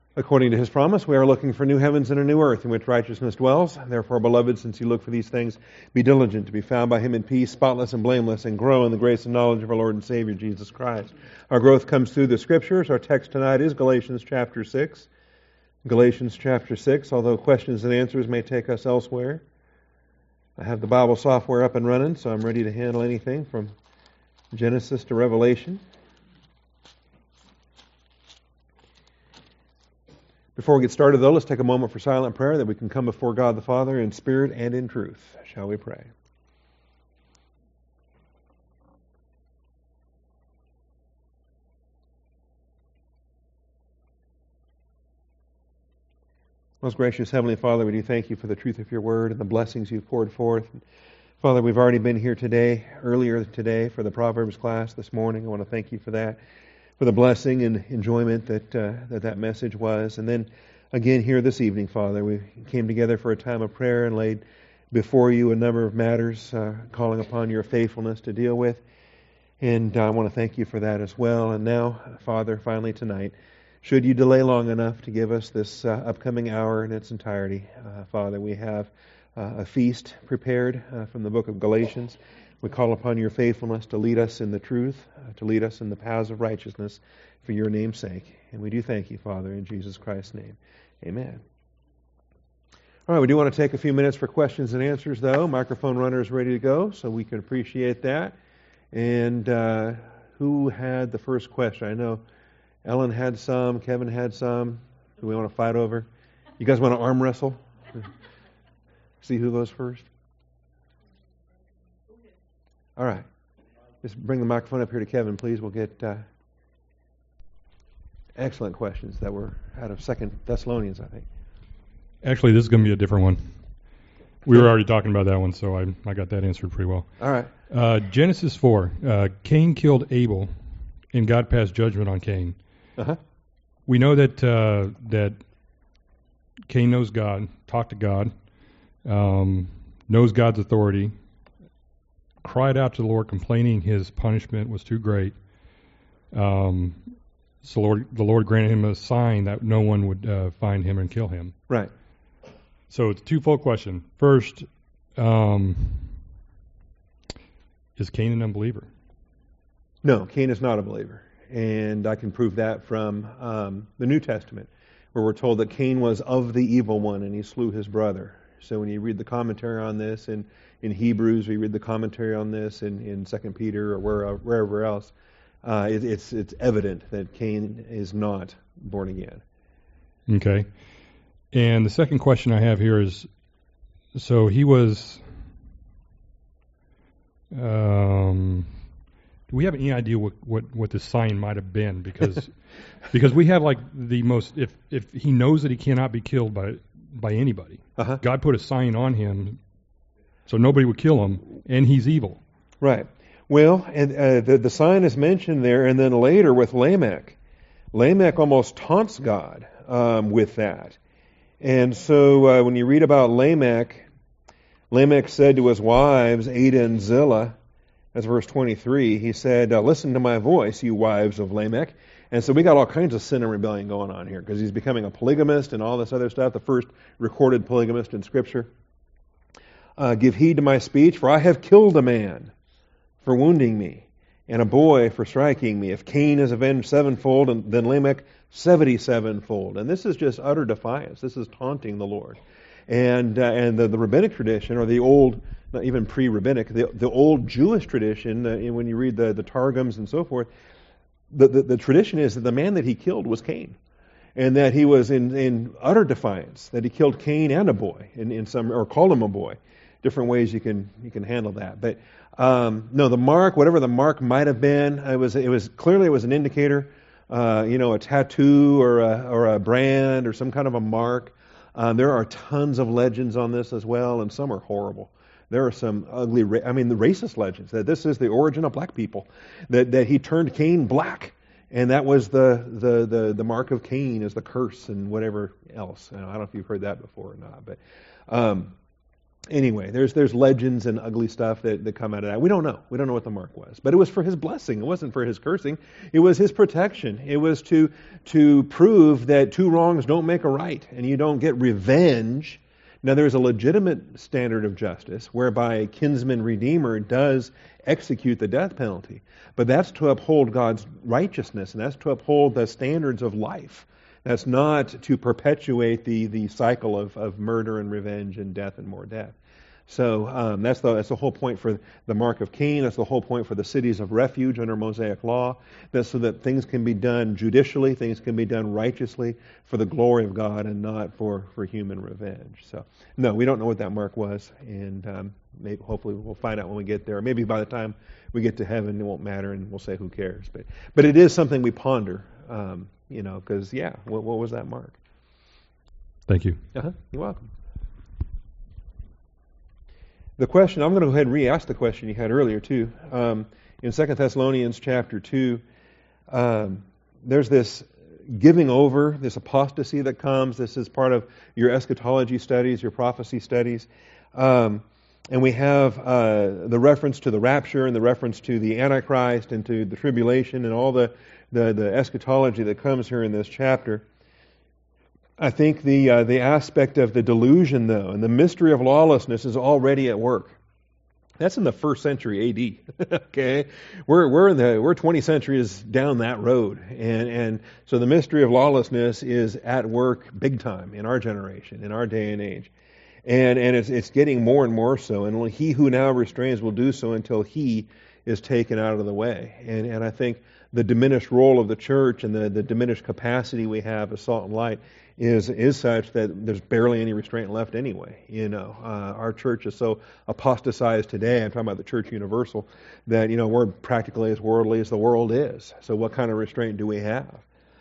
According to his promise, we are looking for new heavens and a new earth in which righteousness dwells. Therefore, beloved, since you look for these things, be diligent to be found by him in peace, spotless and blameless, and grow in the grace and knowledge of our Lord and Savior, Jesus Christ. Our growth comes through the Scriptures. Our text tonight is Galatians chapter 6. Galatians chapter 6, although questions and answers may take us elsewhere. I have the Bible software up and running, so I'm ready to handle anything from Genesis to Revelation. Before we get started, though, let's take a moment for silent prayer that we can come before God the Father in spirit and in truth. Shall we pray? Most gracious Heavenly Father, we do thank you for the truth of your word and the blessings you've poured forth. Father, we've already been here earlier today, for the Proverbs class this morning. I want to thank you for that, for the blessing and enjoyment that message was. And then again here this evening, Father, we came together for a time of prayer and laid before you a number of matters, calling upon your faithfulness to deal with. And I want to thank you for that as well. And now, Father, finally tonight, should you delay long enough to give us this upcoming hour in its entirety, Father, we have a feast prepared from the book of Galatians. We call upon your faithfulness to lead us in the truth, to lead us in the paths of righteousness for your name's sake. And we do thank you, Father, in Jesus Christ's name. Amen. All right, we do want to take a few minutes for questions and answers, though. Microphone runner is ready to go, so we can appreciate that. And who had the first question? I know Ellen had some, Kevin had some. Do we want to fight over? You guys want to arm wrestle? See who goes first? All right. Just bring the microphone up here to Kevin, please. We'll get excellent questions that were out of 2 Thessalonians, I think. Actually, this is going to be a different one. We were already talking about that one, so I got that answered pretty well. All right. Genesis 4. Cain killed Abel, and God passed judgment on Cain. Uh-huh. We know that Cain knows God, talked to God, knows God's authority, cried out to the Lord, complaining his punishment was too great. So the Lord granted him a sign that no one would find him and kill him. Right. So it's a twofold question. First, is Cain an unbeliever? No, Cain is not a believer. And I can prove that from the New Testament, where we're told that Cain was of the evil one and he slew his brother. So when you read the commentary on this in Hebrews, we read the commentary on this in 2 Peter or wherever else, it's evident that Cain is not born again. Okay. And the second question I have here is, so he was, do we have any idea what the sign might have been? Because we have like the most, if he knows that he cannot be killed by anybody, uh-huh. God put a sign on him so nobody would kill him, and he's evil. Right. Well, and the sign is mentioned there, and then later with Lamech. Lamech almost taunts God with that. And so when you read about Lamech said to his wives, Ada and Zillah, that's verse 23, he said, listen to my voice, you wives of Lamech. And so we got all kinds of sin and rebellion going on here, because he's becoming a polygamist and all this other stuff, the first recorded polygamist in Scripture. Give heed to my speech, for I have killed a man for wounding me, and a boy for striking me. If Cain is avenged sevenfold, and then Lamech 77-fold. And this is just utter defiance. This is taunting the Lord. And the rabbinic tradition, or the old, not even pre-rabbinic, the old Jewish tradition, when you read the Targums and so forth, the tradition is that the man that he killed was Cain, and that he was in utter defiance, that he killed Cain and a boy, in some, or called him a boy. Different ways you can handle that. But no, the mark, whatever the mark might have been, it was clearly an indicator, a tattoo or a brand or some kind of a mark. There are tons of legends on this as well, and some are horrible. There are some ugly, the racist legends that this is the origin of black people, that he turned Cain black, and that was the mark of Cain, is the curse and whatever else. I don't know if you've heard that before or not, but Anyway, there's legends and ugly stuff that come out of that. We don't know. We don't know what the mark was. But it was for his blessing. It wasn't for his cursing. It was his protection. It was to prove that two wrongs don't make a right, and you don't get revenge. Now, there's a legitimate standard of justice whereby a kinsman redeemer does execute the death penalty. But that's to uphold God's righteousness, and that's to uphold the standards of life. That's not to perpetuate the cycle of murder and revenge and death and more death. So that's the whole point for the mark of Cain. That's the whole point for the cities of refuge under Mosaic law. That's so that things can be done judicially, things can be done righteously for the glory of God and not for human revenge. So no, we don't know what that mark was, and maybe hopefully we'll find out when we get there. Maybe by the time we get to heaven, it won't matter, and we'll say who cares. But it is something we ponder. Because, what was that mark? Thank you. You're welcome. The question, I'm going to go ahead and re-ask the question you had earlier, too. In 2 Thessalonians chapter 2, there's this giving over, this apostasy that comes. This is part of your eschatology studies, your prophecy studies. And we have the reference to the rapture and the reference to the Antichrist and to the tribulation and all the eschatology that comes here in this chapter. I think the aspect of the delusion, though, and the mystery of lawlessness is already at work. That's in the 1st century A.D. Okay, we're 20 centuries down that road, and so the mystery of lawlessness is at work big time in our generation, in our day and age, and it's getting more and more so. And only he who now restrains will do so until he is taken out of the way. And I think the diminished role of the church and the diminished capacity we have as salt and light is such that there's barely any restraint left anyway. Our church is so apostatized today, I'm talking about the church universal, that we're practically as worldly as the world is. So what kind of restraint do we have?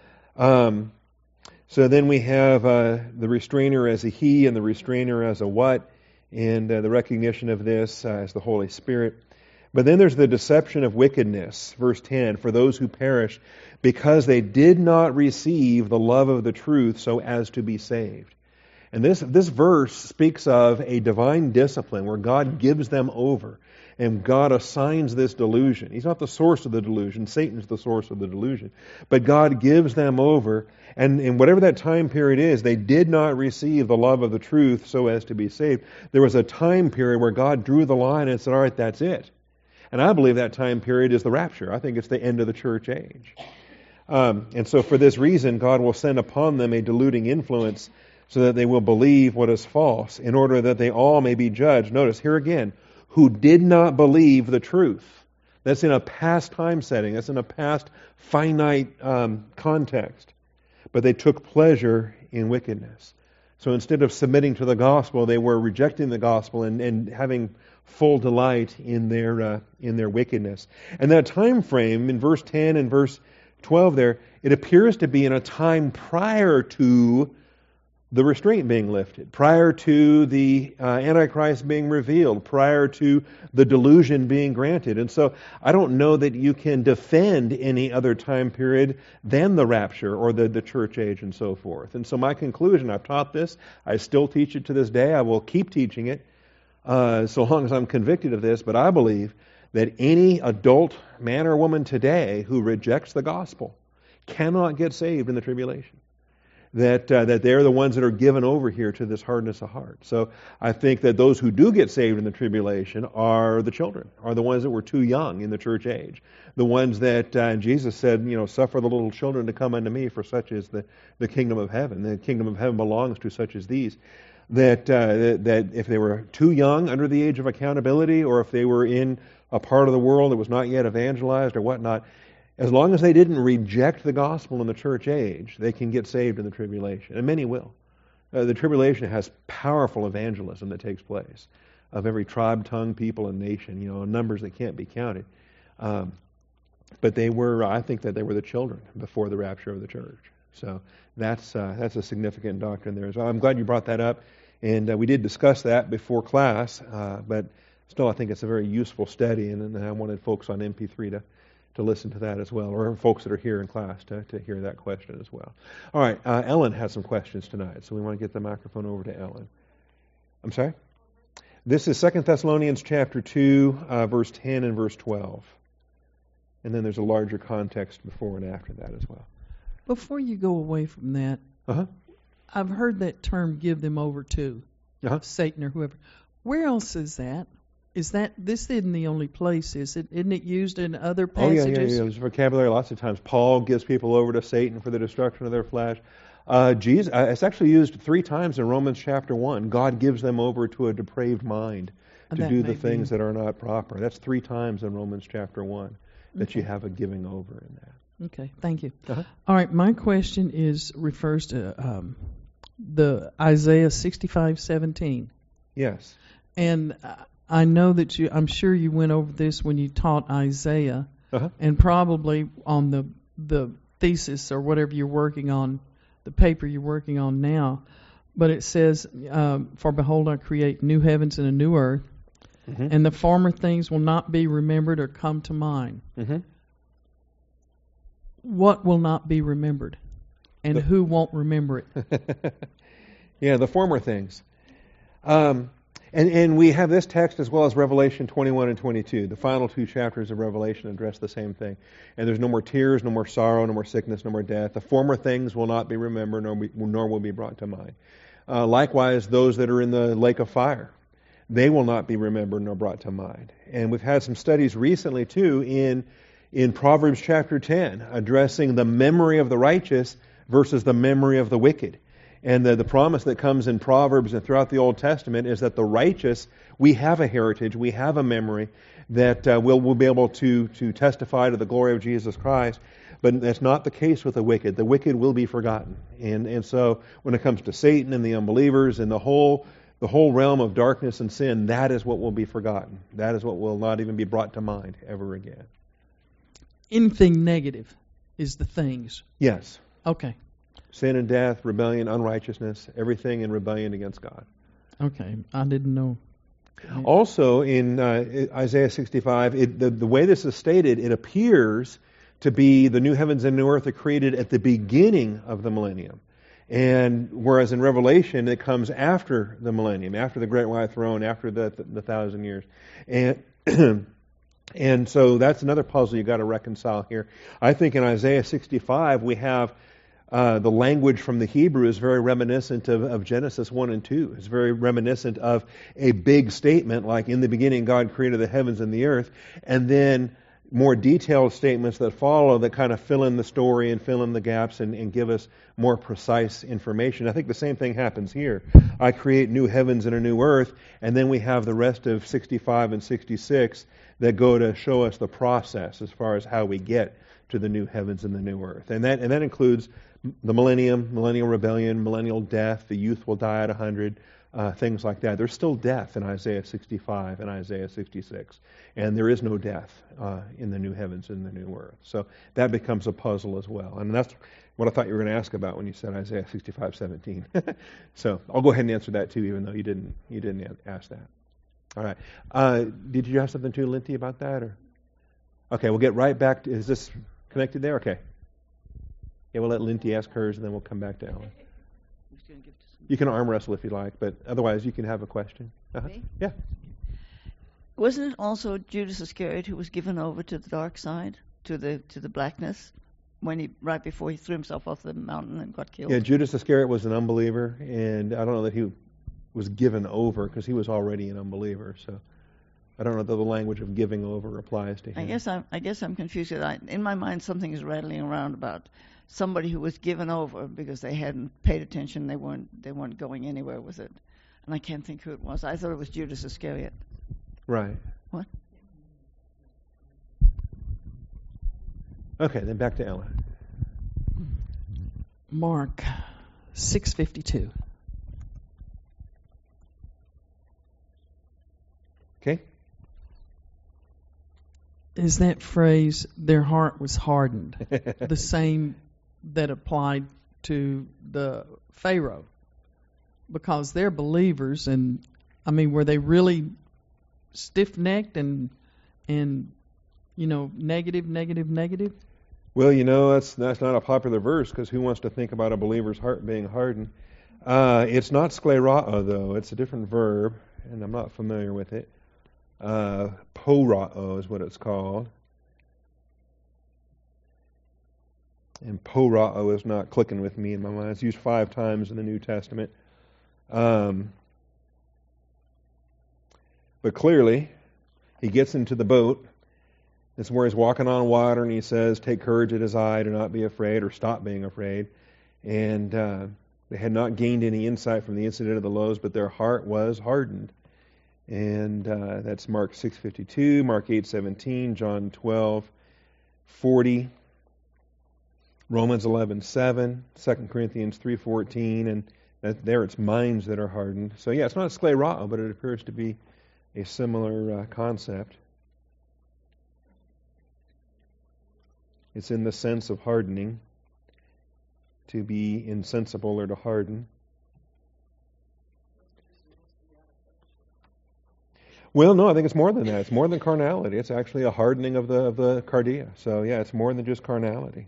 So then we have the restrainer as a he and the restrainer as a what, and the recognition of this as the Holy Spirit. But then there's the deception of wickedness, verse 10, for those who perish because they did not receive the love of the truth so as to be saved. And this verse speaks of a divine discipline where God gives them over and God assigns this delusion. He's not the source of the delusion. Satan's the source of the delusion. But God gives them over, and in whatever that time period is, they did not receive the love of the truth so as to be saved. There was a time period where God drew the line and said, all right, that's it. And I believe that time period is the rapture. I think it's the end of the church age. And so for this reason, God will send upon them a deluding influence so that they will believe what is false, in order that they all may be judged. Notice here again, who did not believe the truth. That's in a past time setting. That's in a past finite context. But they took pleasure in wickedness. So instead of submitting to the gospel, they were rejecting the gospel and having full delight in their wickedness. And that time frame in verse 10 and verse 12 there, it appears to be in a time prior to the restraint being lifted, prior to the Antichrist being revealed, prior to the delusion being granted. And so I don't know that you can defend any other time period than the rapture or the church age and so forth. And so my conclusion, I've taught this, I still teach it to this day, I will keep teaching it so long as I'm convicted of this, but I believe that any adult man or woman today who rejects the gospel cannot get saved in the tribulation. That they're the ones that are given over here to this hardness of heart. So I think that those who do get saved in the tribulation are the children, are the ones that were too young in the church age. The ones that Jesus said, suffer the little children to come unto me, for such is the kingdom of heaven. The kingdom of heaven belongs to such as these. That if they were too young under the age of accountability, or if they were in a part of the world that was not yet evangelized or whatnot, as long as they didn't reject the gospel in the church age, they can get saved in the tribulation. And many will. The tribulation has powerful evangelism that takes place of every tribe, tongue, people, and nation, numbers that can't be counted. But I think that they were the children before the rapture of the church. So that's a significant doctrine there as well. I'm glad you brought that up. And we did discuss that before class, but still I think it's a very useful study, and I wanted folks on MP3 to listen to that as well, or folks that are here in class to hear that question as well. All right, Ellen has some questions tonight, so we want to get the microphone over to Ellen. I'm sorry? This is 2 Thessalonians chapter 2, verse 10 and verse 12. And then there's a larger context before and after that as well. Before you go away from that, I've heard that term, give them over to Satan or whoever. Where else is that? This isn't the only place, is it? Isn't it used in other passages? Oh, yeah. There's vocabulary lots of times. Paul gives people over to Satan for the destruction of their flesh. Jesus, it's actually used 3 times in Romans chapter 1. God gives them over to a depraved mind to do the things that are not proper. That's 3 times in Romans chapter 1 that you have a giving over in that. Okay, thank you. All right, my question refers to the Isaiah 65:17. Yes. And I know that I'm sure you went over this when you taught Isaiah, and probably on the thesis or whatever you're working on, the paper you're working on now. But it says, "For behold, I create new heavens and a new earth, and the former things will not be remembered or come to mind." What will not be remembered, and who won't remember it? Yeah, the former things. And we have this text as well as Revelation 21 and 22. The final 2 chapters of Revelation address the same thing. And there's no more tears, no more sorrow, no more sickness, no more death. The former things will not be remembered, nor will be brought to mind. Likewise, those that are in the lake of fire, they will not be remembered nor brought to mind. And we've had some studies recently, too, in Proverbs chapter 10, addressing the memory of the righteous versus the memory of the wicked. And the promise that comes in Proverbs and throughout the Old Testament is that the righteous, we have a heritage, we have a memory that we'll be able to testify to the glory of Jesus Christ. But that's not the case with the wicked. The wicked will be forgotten. And so when it comes to Satan and the unbelievers and the whole realm of darkness and sin, that is what will be forgotten. That is what will not even be brought to mind ever again. Anything negative is the things. Yes. Okay. Sin and death, rebellion, unrighteousness, everything in rebellion against God. Okay, I didn't know. Also, in Isaiah 65, the way this is stated, it appears to be the new heavens and new earth are created at the beginning of the millennium. And whereas in Revelation, it comes after the millennium, after the great white throne, after the 1,000 years. And so that's another puzzle you've got to reconcile here. I think in Isaiah 65, we have the language from the Hebrew is very reminiscent of Genesis 1 and 2. It's very reminiscent of a big statement like, in the beginning God created the heavens and the earth, and then more detailed statements that follow that kind of fill in the story and fill in the gaps and give us more precise information. I think the same thing happens here. I create new heavens and a new earth, and then we have the rest of 65 and 66 that go to show us the process as far as how we get to the new heavens and the new earth. And that includes the millennium, millennial rebellion, millennial death, the youth will die at 100, things like that. There's still death in Isaiah 65 and Isaiah 66. And there is no death in the new heavens and the new earth. So that becomes a puzzle as well. And that's what I thought you were going to ask about when you said Isaiah 65:17. So I'll go ahead and answer that too, even though you didn't ask that. All right. Did you have something too, Linty, about that? Or okay, we'll get right back to, is this connected there? Okay. Yeah, we'll let Linty ask hers, and then we'll come back to Ellen. You can arm wrestle if you like, but otherwise you can have a question. Me? Yeah. Wasn't it also Judas Iscariot who was given over to the dark side, to the blackness, right before he threw himself off the mountain and got killed? Yeah, Judas Iscariot was an unbeliever, and I don't know that he was given over because he was already an unbeliever. So I don't know that the language of giving over applies to him. I guess I'm confused. In my mind, something is rattling around about somebody who was given over because they hadn't paid attention. They weren't going anywhere with it, and I can't think who it was. I thought it was Judas Iscariot. Right. What? Okay, then back to Ellen. Mark 6:52. Okay. Is that phrase, their heart was hardened, the same that applied to the Pharaoh? Because they're believers, and I mean, were they really stiff-necked and negative? Well, that's not a popular verse, because who wants to think about a believer's heart being hardened? It's not sklerao, though. It's a different verb. and I'm not familiar with it. Porao is what it's called. And porao is not clicking with me in my mind. It's used 5 times in the New Testament. But clearly, he gets into the boat. This is where he's walking on water, and he says, "Take courage, it is I, do not be afraid," or stop being afraid. And they had not gained any insight from the incident of the loaves, but their heart was hardened. And that's Mark 6:52, Mark 8:17, John 12:40, Romans 11:7, 2 Corinthians 3:14, and there it's minds that are hardened. So yeah, it's not sklerao, but it appears to be a similar concept. It's in the sense of hardening, to be insensible or to harden. Well, no, I think it's more than that. It's more than carnality. It's actually a hardening of the cardia. So yeah, it's more than just carnality.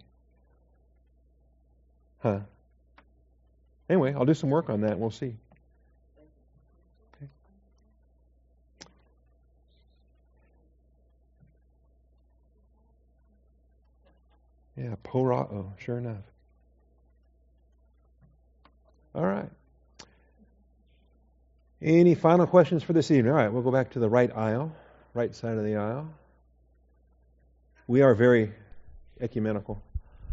Huh. Anyway, I'll do some work on that and we'll see. Okay. Yeah, porao, sure enough. All right. Any final questions for this evening? All right, we'll go back to the right aisle, right side of the aisle. We are very ecumenical.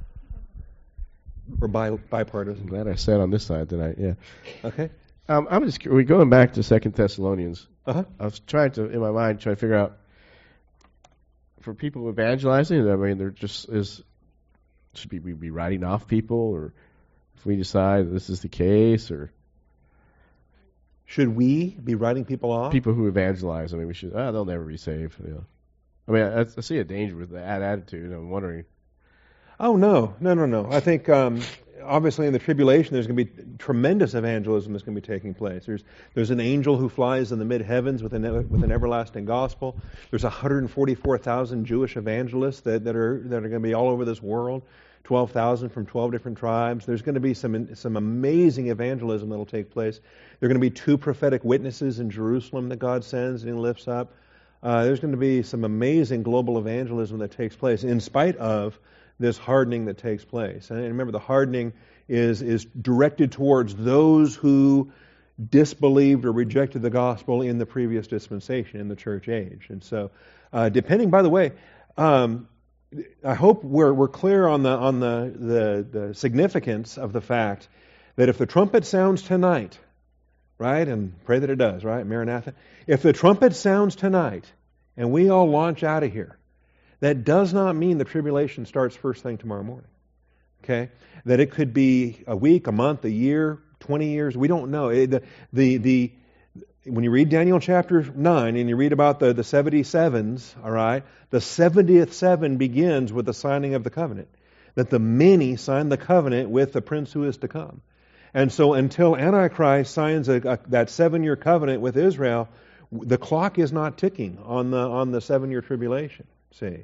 We're bipartisan. I'm glad I sat on this side tonight. Yeah. Okay. We're going back to 2 Thessalonians. Uh-huh. I was trying to, in my mind, try to figure out, for people evangelizing, I mean, there just is, should we be writing off people, or if we decide this is the case, or should we be writing people off? People who evangelize, I mean, we should, they'll never be saved. You know. I mean, I see a danger with that attitude, and I'm wondering. Oh, no. I think, obviously in the tribulation, there's going to be tremendous evangelism that's going to be taking place. There's an angel who flies in the mid-heavens with an everlasting gospel. There's 144,000 Jewish evangelists that are going to be all over this world. 12,000 from 12 different tribes. There's going to be some amazing evangelism that will take place. There are going to be 2 prophetic witnesses in Jerusalem that God sends and He lifts up. There's going to be some amazing global evangelism that takes place in spite of this hardening that takes place. And remember, the hardening is directed towards those who disbelieved or rejected the gospel in the previous dispensation, in the church age. And so, depending, by the way, I hope we're clear on the significance of the fact that if the trumpet sounds tonight, right, and pray that it does, right, Maranatha, if the trumpet sounds tonight and we all launch out of here, that does not mean the tribulation starts first thing tomorrow morning. Okay? That it could be a week, a month, a year, 20 years, we don't know. When you read Daniel chapter 9 and you read about the 77s, all right, the 70th seven begins with the signing of the covenant. That the many sign the covenant with the prince who is to come. And so until Antichrist signs that 7-year covenant with Israel, the clock is not ticking on the 7-year tribulation. See,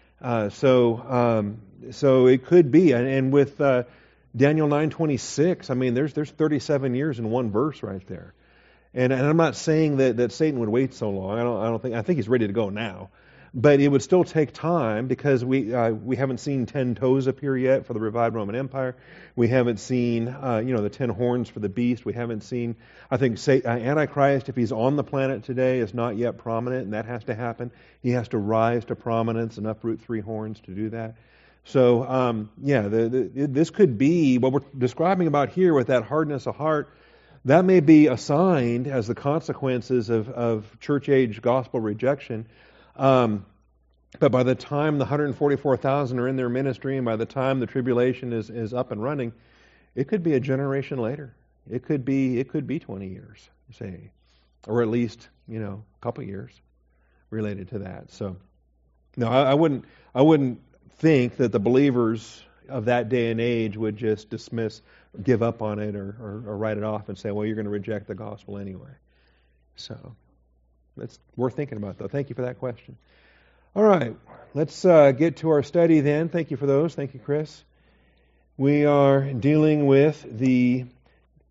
so it could be, and with Daniel 9:26, I mean, there's 37 years in one verse right there, and I'm not saying that Satan would wait so long. I think he's ready to go now, but it would still take time because we haven't seen 10 toes appear yet for the revived Roman Empire. We haven't seen the 10 horns for the beast. We haven't seen. I think Antichrist, if he's on the planet today, is not yet prominent, and that has to happen. He has to rise to prominence and uproot 3 horns to do that. So this could be what we're describing about here with that hardness of heart. That may be assigned as the consequences of church age gospel rejection. But by the time the 144,000 are in their ministry, and by the time the tribulation is up and running, it could be a generation later. It could be 20 years, say, or at least a couple years related to that. So, no, I wouldn't think that the believers of that day and age would just give up on it, or write it off and say, well, you're going to reject the gospel anyway. So, that's worth thinking about, though. Thank you for that question. All right, let's get to our study then. Thank you for those. Thank you, Chris. We are dealing with the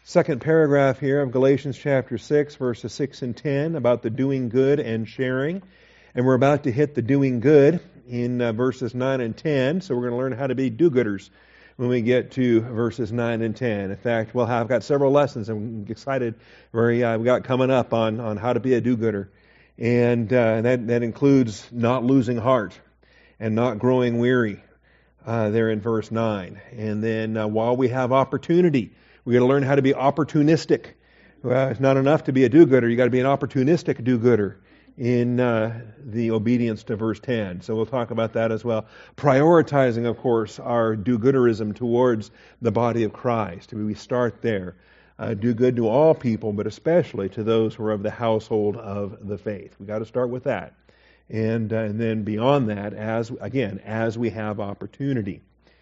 second paragraph here of Galatians chapter 6, verses 6 and 10, about the doing good and sharing. And we're about to hit the doing good in verses 9 and 10, so we're going to learn how to be do-gooders when we get to verses 9 and 10. In fact, I've got several lessons I'm excited we got coming up on how to be a do-gooder. And that includes not losing heart and not growing weary there in verse 9. And then while we have opportunity, we got to learn how to be opportunistic. It's not enough to be a do-gooder. You got to be an opportunistic do-gooder in the obedience to verse 10. So we'll talk about that as well. Prioritizing, of course, our do-gooderism towards the body of Christ. We start there. Do good to all people, but especially to those who are of the household of the faith. We got to start with that. And then beyond that, as we have opportunity.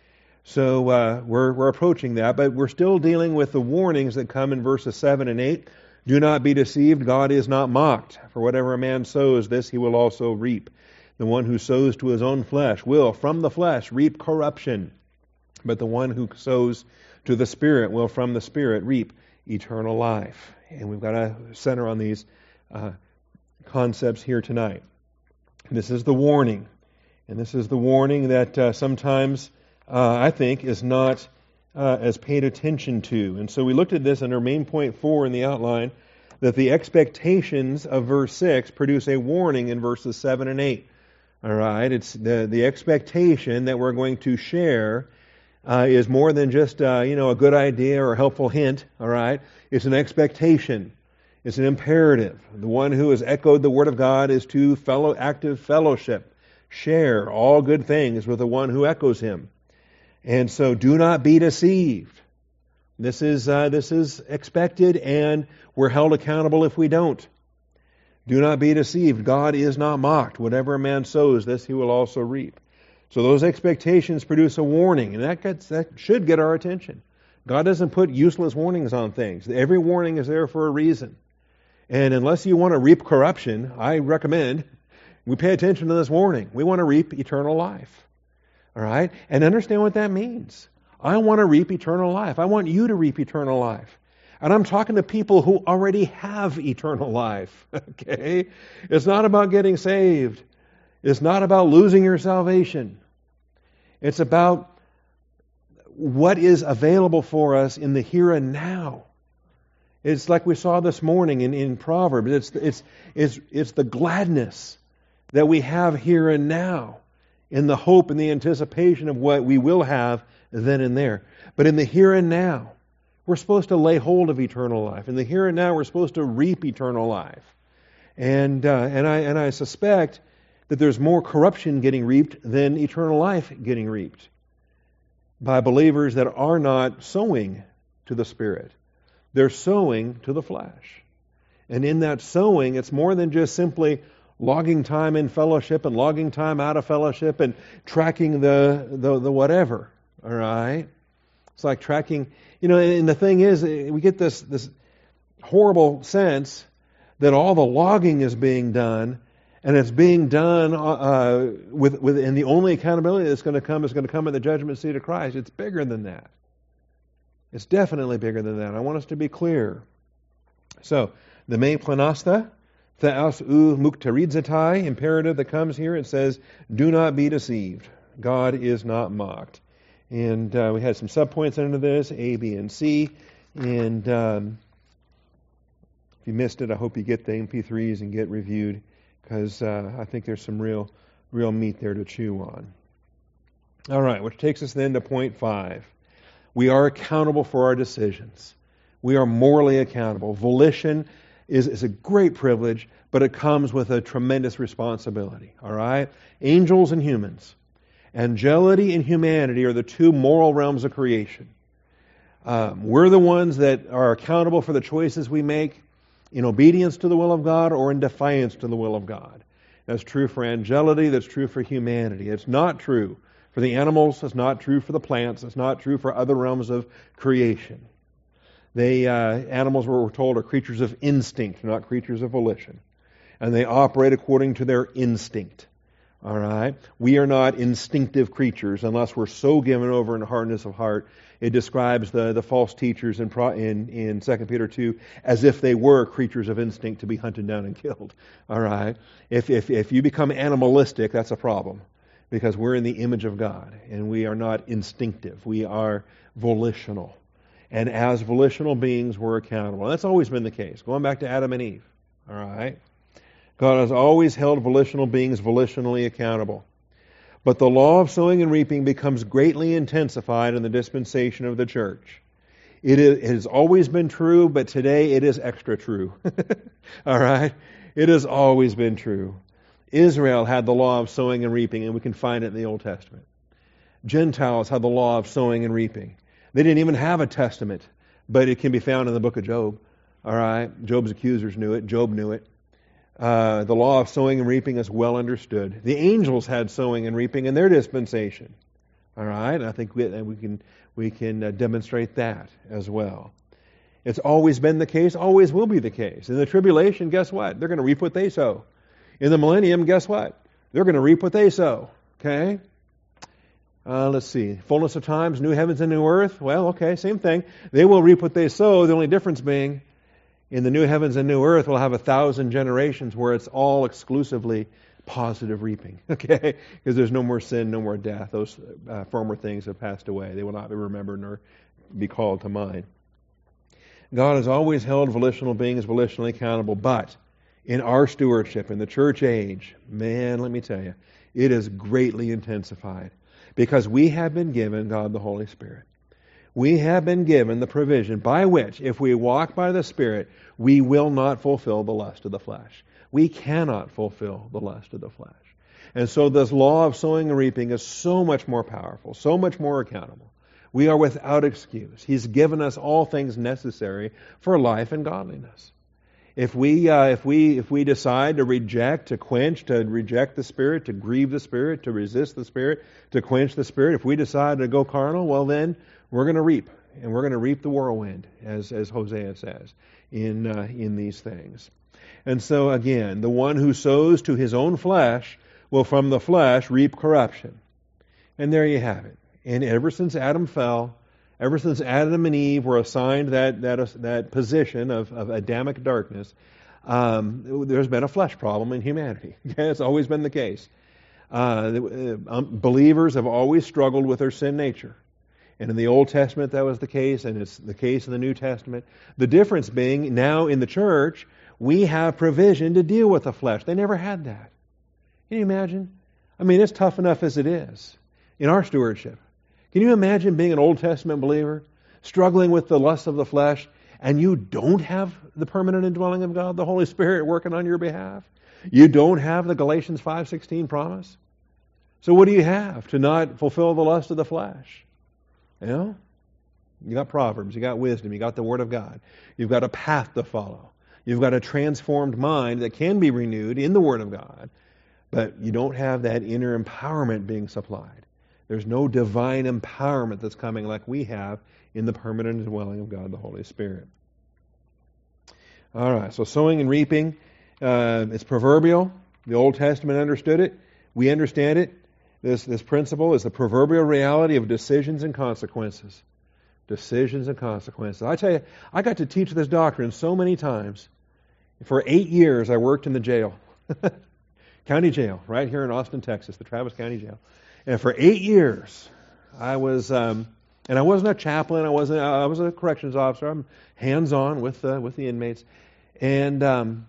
So we're approaching that, but we're still dealing with the warnings that come in verses 7 and 8. Do not be deceived, God is not mocked. For whatever a man sows, this he will also reap. The one who sows to his own flesh will, from the flesh, reap corruption. But the one who sows to the Spirit will, from the Spirit, reap eternal life. And we've got to center on these concepts here tonight. This is the warning. And this is the warning that sometimes, I think, is not as paid attention to. And so we looked at this under main point 4 in the outline, that the expectations of verse 6 produce a warning in verses 7 and 8. All right, it's the expectation that we're going to share is more than just a good idea or a helpful hint. All right, it's an expectation. It's an imperative. The one who has echoed the Word of God is to active fellowship, share all good things with the one who echoes Him. And so do not be deceived. This is expected, and we're held accountable if we don't. Do not be deceived. God is not mocked. Whatever a man sows, this he will also reap. So those expectations produce a warning, and that should get our attention. God doesn't put useless warnings on things. Every warning is there for a reason. And unless you want to reap corruption, I recommend we pay attention to this warning. We want to reap eternal life. All right? And understand what that means. I want to reap eternal life. I want you to reap eternal life. And I'm talking to people who already have eternal life. Okay? It's not about getting saved. It's not about losing your salvation. It's about what is available for us in the here and now. It's like we saw this morning in Proverbs. It's the gladness that we have here and now, in the hope and the anticipation of what we will have then and there. But in the here and now, we're supposed to lay hold of eternal life. In the here and now, we're supposed to reap eternal life. And I suspect that there's more corruption getting reaped than eternal life getting reaped by believers that are not sowing to the Spirit. They're sowing to the flesh. And in that sowing, it's more than just simply logging time in fellowship and logging time out of fellowship and tracking the whatever. All right? It's like tracking, and the thing is, we get this horrible sense that all the logging is being done, and it's being done and the only accountability that's going to come is going to come in the judgment seat of Christ. It's bigger than that. It's definitely bigger than that. I want us to be clear. So, the main planasta, theos u muktarizatai, imperative that comes here, it says, do not be deceived. God is not mocked. And we had some subpoints under this, A, B, and C. And if you missed it, I hope you get the MP3s and get reviewed, because I think there's some real meat there to chew on. All right, which takes us then to point 5. We are accountable for our decisions. We are morally accountable. Volition is a great privilege, but it comes with a tremendous responsibility. All right? Angels and humans. Angelity and humanity are the two moral realms of creation. We're the ones that are accountable for the choices we make in obedience to the will of God or in defiance to the will of God. That's true for angelity, that's true for humanity. It's not true for the animals, it's not true for the plants, it's not true for other realms of creation. Animals, we're told, are creatures of instinct, not creatures of volition. And they operate according to their instinct. All right? We are not instinctive creatures unless we're so given over in hardness of heart. It describes the false teachers in 2 Peter 2 as if they were creatures of instinct to be hunted down and killed. All right? If you become animalistic, that's a problem, because we're in the image of God, and we are not instinctive. We are volitional. And as volitional beings, we're accountable. That's always been the case, going back to Adam and Eve. All right? God has always held volitional beings volitionally accountable. But the law of sowing and reaping becomes greatly intensified in the dispensation of the church. It has always been true, but today it is extra true. All right? It has always been true. Israel had the law of sowing and reaping, and we can find it in the Old Testament. Gentiles had the law of sowing and reaping. They didn't even have a testament, but it can be found in the book of Job. All right? Job's accusers knew it. Job knew it. The law of sowing and reaping is well understood. The angels had sowing and reaping in their dispensation. All right? I think we can demonstrate that as well. It's always been the case, always will be the case. In the tribulation, guess what? They're going to reap what they sow. In the millennium, guess what? They're going to reap what they sow. Okay? Let's see. Fullness of times, new heavens and new earth. Well, okay, same thing. They will reap what they sow. The only difference being, in the new heavens and new earth, we'll have 1,000 generations where it's all exclusively positive reaping. Okay? Because there's no more sin, no more death. Those former things have passed away. They will not be remembered nor be called to mind. God has always held volitional beings volitionally accountable, but in our stewardship, in the church age, man, let me tell you, it is greatly intensified. Because we have been given God the Holy Spirit. We have been given the provision by which, if we walk by the Spirit, we will not fulfill the lust of the flesh. We cannot fulfill the lust of the flesh. And so this law of sowing and reaping is so much more powerful, so much more accountable. We are without excuse. He's given us all things necessary for life and godliness. If we decide to reject, to quench, to reject the Spirit, to grieve the Spirit, to resist the Spirit, to quench the Spirit, if we decide to go carnal, well then we're going to reap, and we're going to reap the whirlwind, as Hosea says, in these things. And so again, the one who sows to his own flesh will from the flesh reap corruption. And there you have it. And ever since Adam fell, ever since Adam and Eve were assigned that position of Adamic darkness, there's been a flesh problem in humanity. It's always been the case. Believers have always struggled with their sin nature. And in the Old Testament that was the case, and it's the case in the New Testament. The difference being, now in the church, we have provision to deal with the flesh. They never had that. Can you imagine? I mean, it's tough enough as it is in our stewardship. Can you imagine being an Old Testament believer, struggling with the lust of the flesh, and you don't have the permanent indwelling of God, the Holy Spirit working on your behalf? You don't have the Galatians 5:16 promise? So what do you have to not fulfill the lust of the flesh? You know? You got Proverbs, you got wisdom, you got the Word of God. You've got a path to follow. You've got a transformed mind that can be renewed in the Word of God, but you don't have that inner empowerment being supplied. There's no divine empowerment that's coming like we have in the permanent indwelling of God, the Holy Spirit. All right, so sowing and reaping, it's proverbial. The Old Testament understood it. We understand it. This principle is the proverbial reality of decisions and consequences. Decisions and consequences. I tell you, I got to teach this doctrine so many times. For 8 years, I worked in the jail. County jail, right here in Austin, Texas, the Travis County Jail. And for 8 years, I was, and I wasn't a chaplain. I was a corrections officer. I'm hands-on with the inmates. And,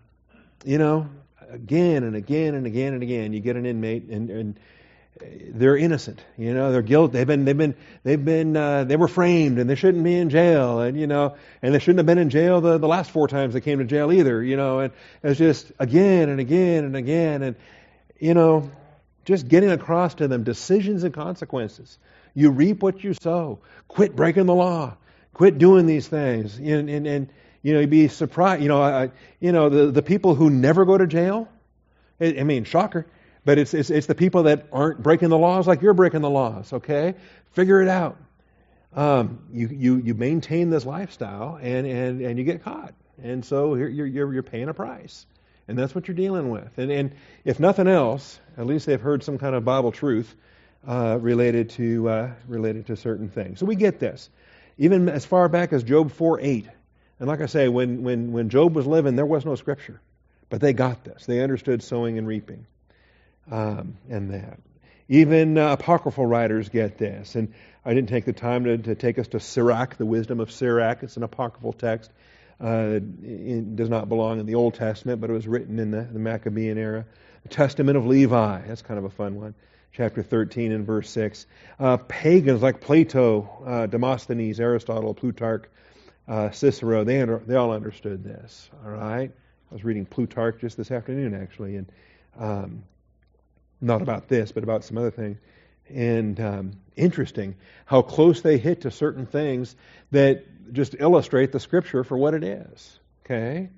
again and again and again and again, you get an inmate and they're innocent. They're guilty. They were framed and they shouldn't be in jail. And, and they shouldn't have been in jail the last 4 times they came to jail either, and it's just again and again and again. And, just getting across to them decisions and consequences. You reap what you sow. Quit breaking the law. Quit doing these things. And you'd be surprised. The people who never go to jail. Shocker. But it's the people that aren't breaking the laws like you're breaking the laws. Okay, figure it out. You maintain this lifestyle and you get caught, and so you're paying a price. And that's what you're dealing with. And if nothing else, at least they've heard some kind of Bible truth related to certain things. So we get this. Even as far back as Job 4:8. And like I say, when Job was living, there was no scripture. But they got this. They understood sowing and reaping. And that. Even apocryphal writers get this. And I didn't take the time to take us to Sirach, the wisdom of Sirach. It's an apocryphal text. It does not belong in the Old Testament, but it was written in the Maccabean era. The Testament of Levi. That's kind of a fun one. Chapter 13 and verse 6. Pagans like Plato, Demosthenes, Aristotle, Plutarch, Cicero, they all understood this. All right? I was reading Plutarch just this afternoon, actually, and not about this, but about some other things. And interesting how close they hit to certain things that just illustrate the Scripture for what it is. Okay?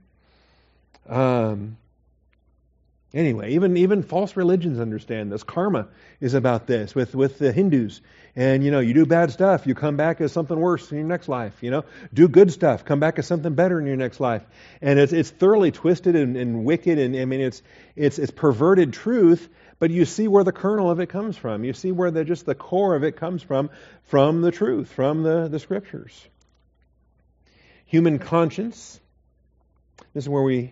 Anyway, even false religions understand this. Karma is about this with the Hindus. And, you do bad stuff, you come back as something worse in your next life. Do good stuff, come back as something better in your next life. And it's thoroughly twisted and wicked, and I mean it's perverted truth. But you see where the kernel of it comes from. You see where just the core of it comes from the truth, from the Scriptures. Human conscience. This is where we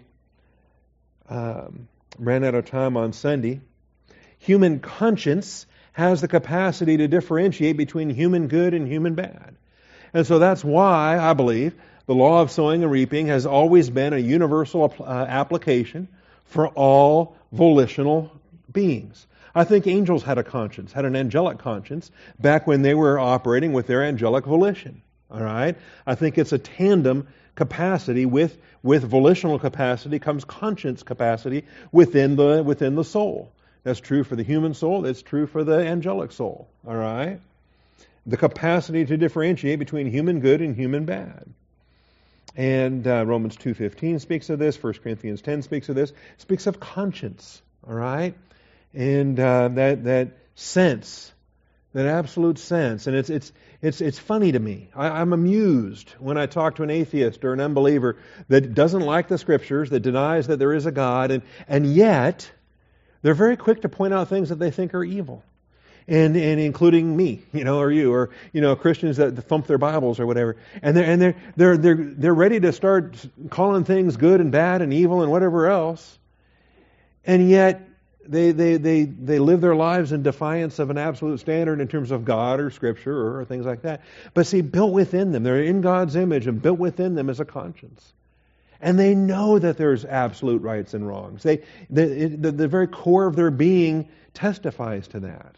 ran out of time on Sunday. Human conscience has the capacity to differentiate between human good and human bad. And so that's why, I believe, the law of sowing and reaping has always been a universal application for all volitional beings. I think angels had a conscience, had an angelic conscience, back when they were operating with their angelic volition. All right? I think it's a tandem capacity with volitional capacity comes conscience capacity within the soul. That's true for the human soul. That's true for the angelic soul. All right? The capacity to differentiate between human good and human bad. And Romans 2:15 speaks of this. 1 Corinthians 10 speaks of this. Speaks of conscience. All right? And that sense, that absolute sense. And it's funny to me. I'm amused when I talk to an atheist or an unbeliever that doesn't like the Scriptures, that denies that there is a God, and yet they're very quick to point out things that they think are evil. And including me, or you, or Christians that thump their Bibles or whatever. And they're ready to start calling things good and bad and evil and whatever else. And yet they live their lives in defiance of an absolute standard in terms of God or Scripture or things like that. But see, built within them, they're in God's image, and built within them is a conscience. And they know that there's absolute rights and wrongs. The very core of their being testifies to that.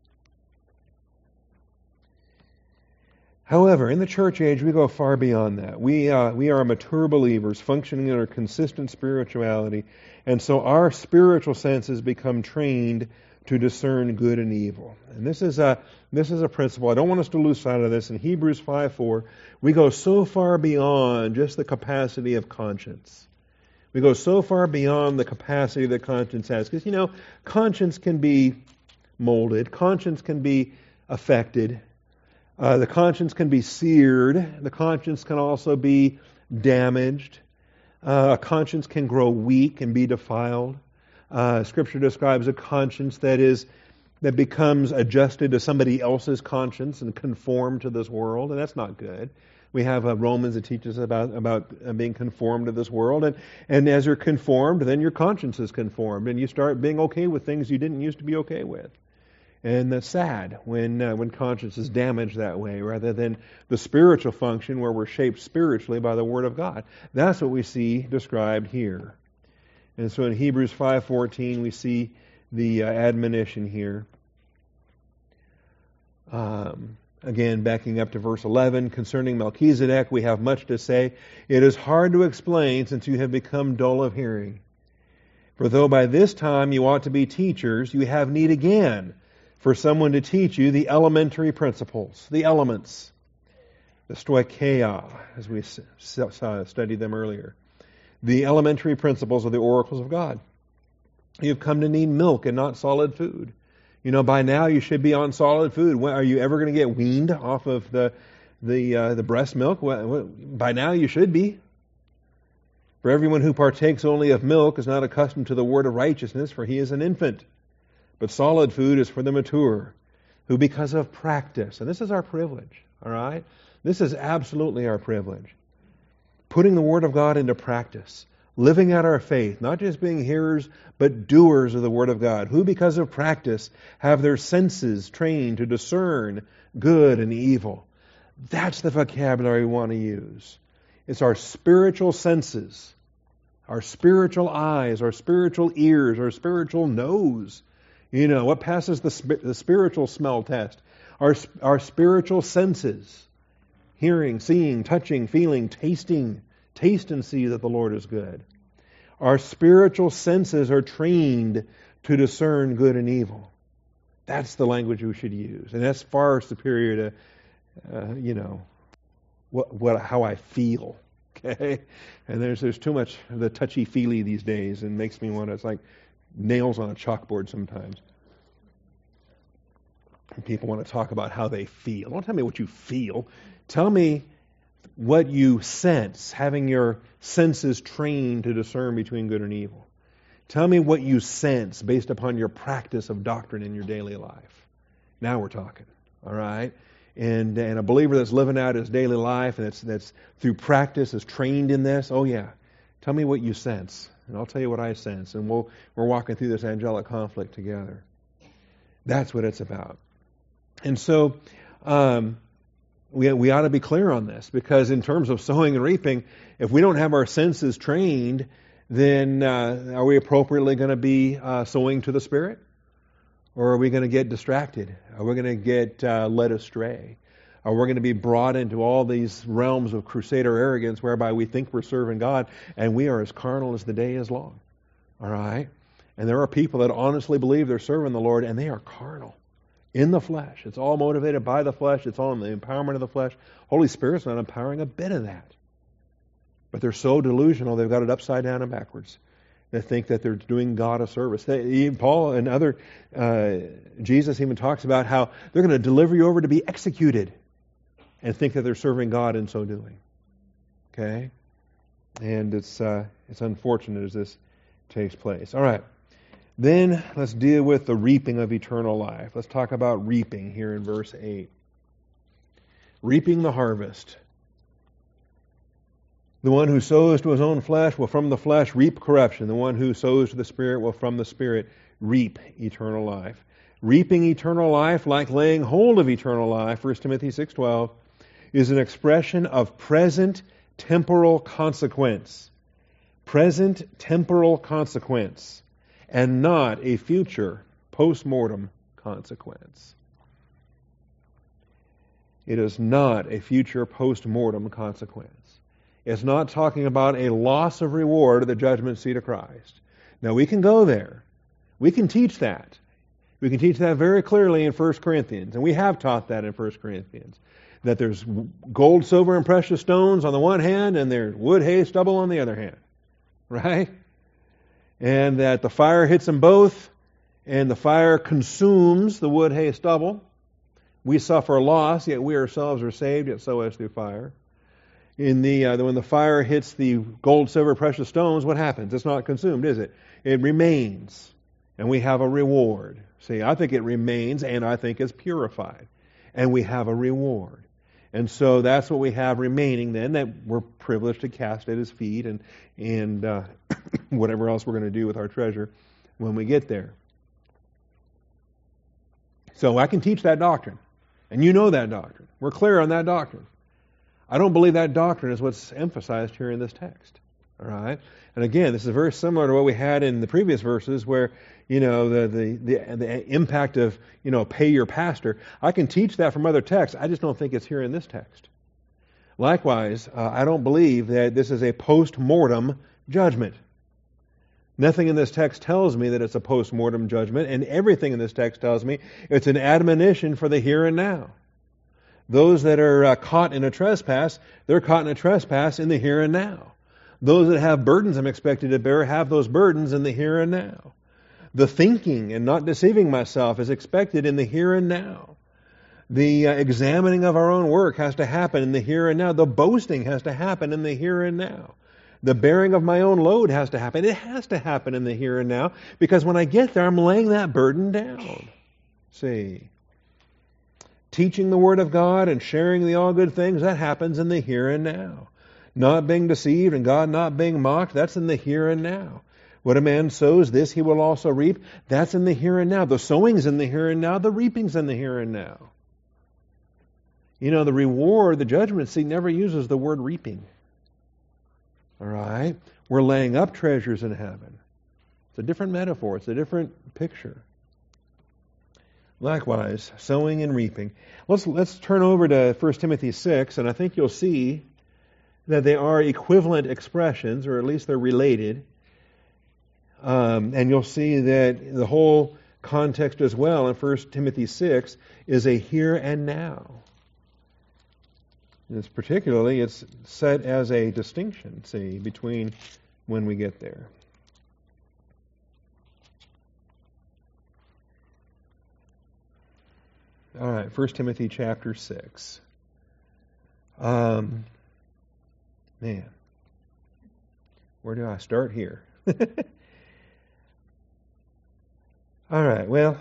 However, in the church age, we go far beyond that. We are mature believers functioning in our consistent spirituality, and so our spiritual senses become trained to discern good and evil. And this is a principle. I don't want us to lose sight of this. In Hebrews 5:4, we go so far beyond just the capacity of conscience. We go so far beyond the capacity that conscience has. Because, conscience can be molded. Conscience can be affected. The conscience can be seared. The conscience can also be damaged. A conscience can grow weak and be defiled. Scripture describes a conscience that becomes adjusted to somebody else's conscience and conformed to this world, and that's not good. We have Romans that teaches about being conformed to this world, and as you're conformed, then your conscience is conformed, and you start being okay with things you didn't used to be okay with. And that's sad when conscience is damaged that way, rather than the spiritual function where we're shaped spiritually by the Word of God. That's what we see described here. And so in Hebrews 5:14 we see the admonition here. Again, backing up to verse 11, concerning Melchizedek, we have much to say. It is hard to explain since you have become dull of hearing. For though by this time you ought to be teachers, you have need again for someone to teach you the elementary principles, the elements, the stoicheia, as we studied them earlier, the elementary principles of the oracles of God. You've come to need milk and not solid food. By now you should be on solid food. Are you ever going to get weaned off of the breast milk? By now you should be. For everyone who partakes only of milk is not accustomed to the word of righteousness, for he is an infant. But solid food is for the mature, who because of practice, and this is our privilege, all right? This is absolutely our privilege. Putting the Word of God into practice, living out our faith, not just being hearers, but doers of the Word of God, who because of practice have their senses trained to discern good and evil. That's the vocabulary we want to use. It's our spiritual senses, our spiritual eyes, our spiritual ears, our spiritual nose. You know, what passes the spiritual smell test? Our spiritual senses. Hearing, seeing, touching, feeling, tasting. Taste and see that the Lord is good. Our spiritual senses are trained to discern good and evil. That's the language we should use. And that's far superior to, how I feel. Okay? And there's too much of the touchy-feely these days and makes me want to, it's like nails on a chalkboard sometimes. And people want to talk about how they feel. Don't tell me what you feel. Tell me what you sense, having your senses trained to discern between good and evil. Tell me what you sense based upon your practice of doctrine in your daily life. Now we're talking, all right? And a believer that's living out his daily life and that's through practice is trained in this. Oh yeah, tell me what you sense, and I'll tell you what I sense, and we're walking through this angelic conflict together. That's what it's about. And so we ought to be clear on this, because in terms of sowing and reaping, if we don't have our senses trained, then are we appropriately going to be sowing to the Spirit? Or are we going to get distracted? Are we going to get led astray? Are we going to be brought into all these realms of crusader arrogance whereby we think we're serving God and we are as carnal as the day is long? All right? And there are people that honestly believe they're serving the Lord and they are carnal. In the flesh. It's all motivated by the flesh. It's all in the empowerment of the flesh. Holy Spirit's not empowering a bit of that. But they're so delusional, they've got it upside down and backwards. They think that they're doing God a service. Paul and other, Jesus even talks about how they're going to deliver you over to be executed and think that they're serving God in so doing. Okay? And it's unfortunate as this takes place. All right. Then let's deal with the reaping of eternal life. Let's talk about reaping here in verse 8. Reaping the harvest. The one who sows to his own flesh will from the flesh reap corruption. The one who sows to the Spirit will from the Spirit reap eternal life. Reaping eternal life, like laying hold of eternal life, 1 Timothy 6:12, is an expression of present temporal consequence. Present temporal consequence. And not a future post-mortem consequence. It is not a future post-mortem consequence. It's not talking about a loss of reward at the judgment seat of Christ. Now we can go there. We can teach that. We can teach that very clearly in 1 Corinthians. And we have taught that in 1 Corinthians. That there's gold, silver, and precious stones on the one hand, and there's wood, hay, stubble on the other hand. Right? And that the fire hits them both, and the fire consumes the wood, hay, stubble. We suffer loss, yet we ourselves are saved, yet so as through fire. When the fire hits the gold, silver, precious stones, what happens? It's not consumed, is it? It remains, and we have a reward. See, I think it remains, and I think it's purified, and we have a reward. And so that's what we have remaining then, that we're privileged to cast at His feet and whatever else we're going to do with our treasure when we get there. So I can teach that doctrine. And you know that doctrine. We're clear on that doctrine. I don't believe that doctrine is what's emphasized here in this text. All right? And again, this is very similar to what we had in the previous verses where, the impact of, pay your pastor. I can teach that from other texts. I just don't think it's here in this text. Likewise, I don't believe that this is a post-mortem judgment. Nothing in this text tells me that it's a post-mortem judgment, and everything in this text tells me it's an admonition for the here and now. Those that are caught in a trespass, they're caught in a trespass in the here and now. Those that have burdens I'm expected to bear have those burdens in the here and now. The thinking and not deceiving myself is expected in the here and now. The examining of our own work has to happen in the here and now. The boasting has to happen in the here and now. The bearing of my own load has to happen. It has to happen in the here and now, because when I get there, I'm laying that burden down. See? Teaching the Word of God and sharing the all good things, that happens in the here and now. Not being deceived and God not being mocked, that's in the here and now. What a man sows, this he will also reap. That's in the here and now. The sowing's in the here and now. The reaping's in the here and now. You know, the reward, the judgment seat never uses the word reaping. All right? We're laying up treasures in heaven. It's a different metaphor. It's a different picture. Likewise, sowing and reaping. Let's turn over to 1 Timothy 6, and I think you'll see that they are equivalent expressions, or at least they're related. And you'll see that the whole context as well in 1 Timothy 6 is a here and now. And it's set as a distinction, see, between when we get there. All right, 1 Timothy chapter 6. Man, where do I start here? All right, well,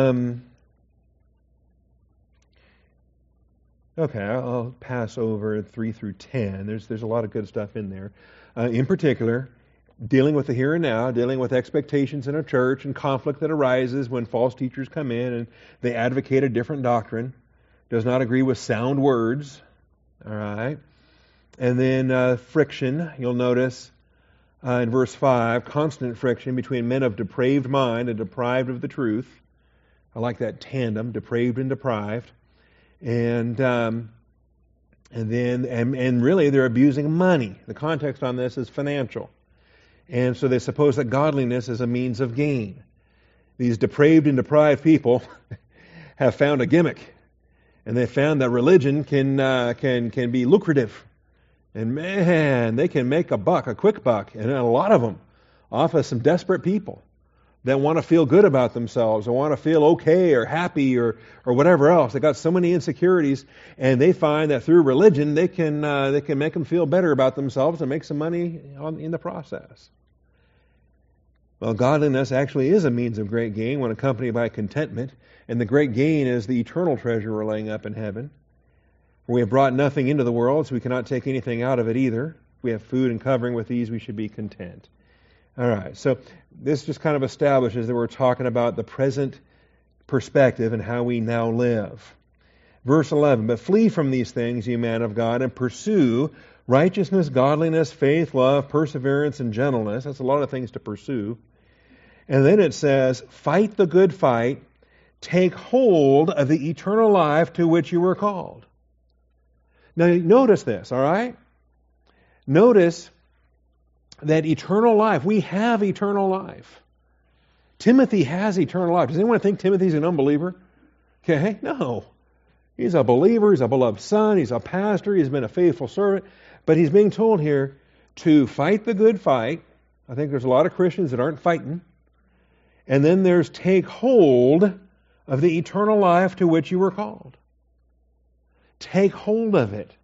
okay, I'll pass over 3 through 10. There's a lot of good stuff in there. In particular, dealing with the here and now, dealing with expectations in a church and conflict that arises when false teachers come in and they advocate a different doctrine, does not agree with sound words. All right. And then friction, you'll notice in verse 5, constant friction between men of depraved mind and deprived of the truth. I like that tandem, depraved and deprived. And really they're abusing money. The context on this is financial. And so they suppose that godliness is a means of gain. These depraved and deprived people have found a gimmick. And they found that religion can be lucrative. And man, they can make a buck, a quick buck, and a lot of them, off of some desperate people that want to feel good about themselves or want to feel okay or happy or whatever else. They got so many insecurities, and they find that through religion they can make them feel better about themselves and make some money in the process. Well, godliness actually is a means of great gain when accompanied by contentment, and the great gain is the eternal treasure we're laying up in heaven. We have brought nothing into the world, so we cannot take anything out of it either. If we have food and covering with these, we should be content. All right, so this just kind of establishes that we're talking about the present perspective and how we now live. Verse 11, but flee from these things, ye man of God, and pursue righteousness, godliness, faith, love, perseverance, and gentleness. That's a lot of things to pursue. And then it says, fight the good fight, take hold of the eternal life to which you were called. Now, notice this, all right? Notice that eternal life, we have eternal life. Timothy has eternal life. Does anyone think Timothy's an unbeliever? Okay, no. He's a believer, he's a beloved son, he's a pastor, he's been a faithful servant, but he's being told here to fight the good fight. I think there's a lot of Christians that aren't fighting. And then there's take hold of the eternal life to which you were called. Take hold of it.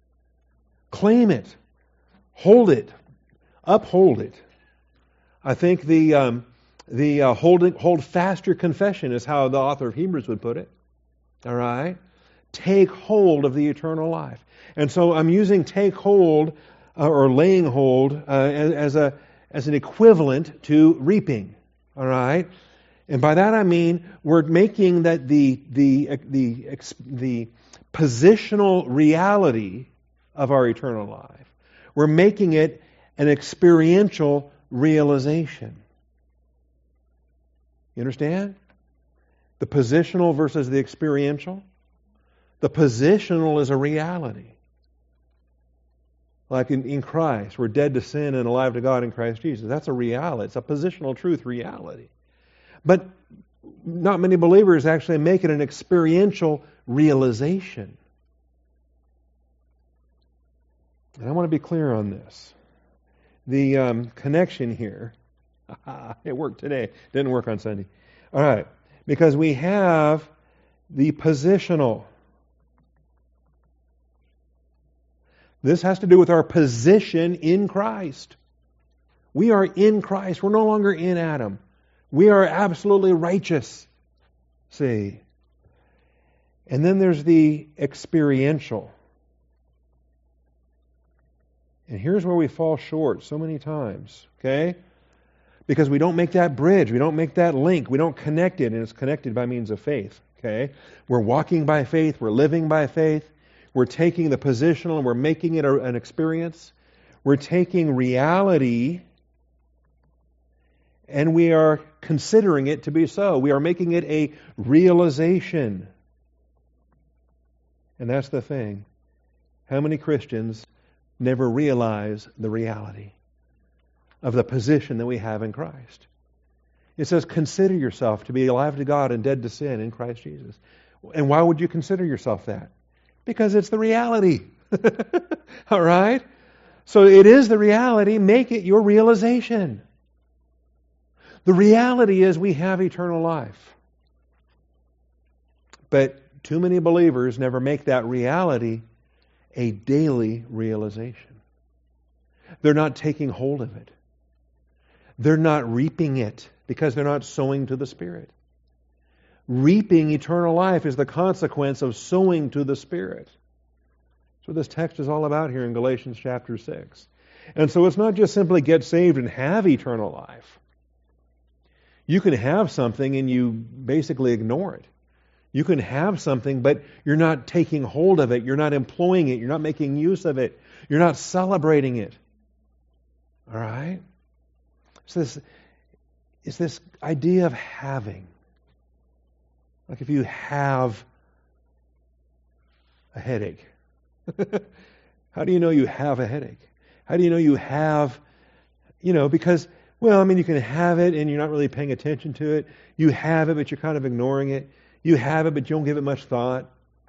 Claim it. Hold it. Uphold it. I think the hold fast your confession is how the author of Hebrews would put it. All right? Take hold of the eternal life. And so I'm using take hold or laying hold as an equivalent to reaping. All right? And by that I mean we're making that the positional reality of our eternal life. We're making it an experiential realization. You understand? The positional versus the experiential. The positional is a reality. Like in Christ, we're dead to sin and alive to God in Christ Jesus. That's a reality. It's a positional truth reality. But not many believers actually make it an experiential realization. And I want to be clear on this. The connection here, it worked today, didn't work on Sunday. All right, because we have the positional. This has to do with our position in Christ. We are in Christ. We're no longer in Adam. We are absolutely righteous. See? And then there's the experiential. And here's where we fall short so many times, okay? Because we don't make that bridge, we don't make that link, we don't connect it, and it's connected by means of faith, okay? We're walking by faith, we're living by faith, we're taking the positional and we're making it an experience. We're taking reality and we are considering it to be so. We are making it a realization. And that's the thing. How many Christians never realize the reality of the position that we have in Christ? It says, consider yourself to be alive to God and dead to sin in Christ Jesus. And why would you consider yourself that? Because it's the reality. All right? So it is the reality. Make it your realization. The reality is we have eternal life. But too many believers never make that reality a daily realization. They're not taking hold of it. They're not reaping it because they're not sowing to the Spirit. Reaping eternal life is the consequence of sowing to the Spirit. That's what this text is all about here in Galatians chapter 6. And so it's not just simply get saved and have eternal life. You can have something and you basically ignore it. You can have something, but you're not taking hold of it. You're not employing it. You're not making use of it. You're not celebrating it. All right? It's this idea of having. Like if you have a headache. How do you know you have a headache? How do you know you have, because, you can have it and you're not really paying attention to it. You have it, but you're kind of ignoring it. You have it, but you don't give it much thought.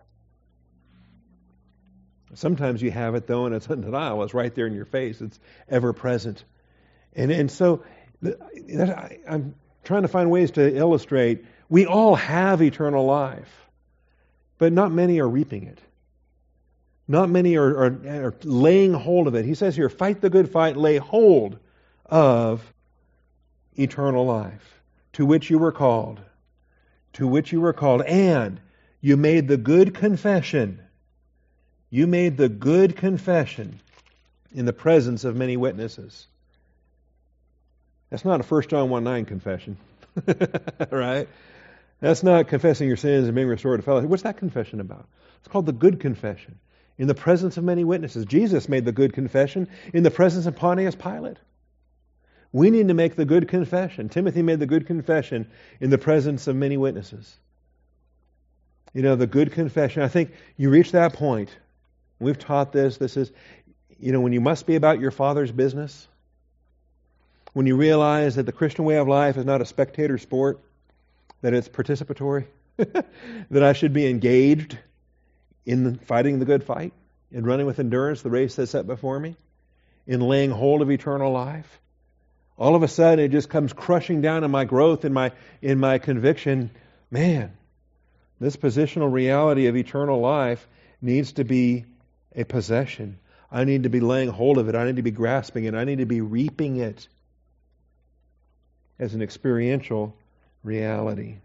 Sometimes you have it, though, and it's undeniable. It's right there in your face. It's ever present. And so I'm trying to find ways to illustrate. We all have eternal life, but not many are reaping it. Not many are laying hold of it. He says here, fight the good fight, lay hold of eternal life, to which you were called. To which you were called, and you made the good confession. You made the good confession in the presence of many witnesses. That's not a 1 John 1:9 confession, right? That's not confessing your sins and being restored to fellowship. What's that confession about? It's called the good confession. In the presence of many witnesses. Jesus made the good confession in the presence of Pontius Pilate. We need to make the good confession. Timothy made the good confession in the presence of many witnesses. The good confession. I think you reach that point. We've taught this. This is, when you must be about your Father's business. When you realize that the Christian way of life is not a spectator sport, that it's participatory, that I should be engaged in fighting the good fight, in running with endurance the race that's set before me, in laying hold of eternal life. All of a sudden, it just comes crushing down in my growth, in my conviction. Man, this positional reality of eternal life needs to be a possession. I need to be laying hold of it. I need to be grasping it. I need to be reaping it as an experiential reality.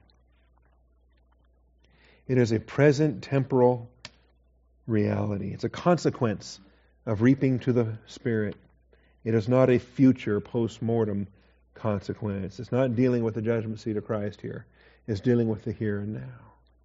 It is a present temporal reality. It's a consequence of reaping to the Spirit. It is not a future post-mortem consequence. It's not dealing with the judgment seat of Christ here. It's dealing with the here and now.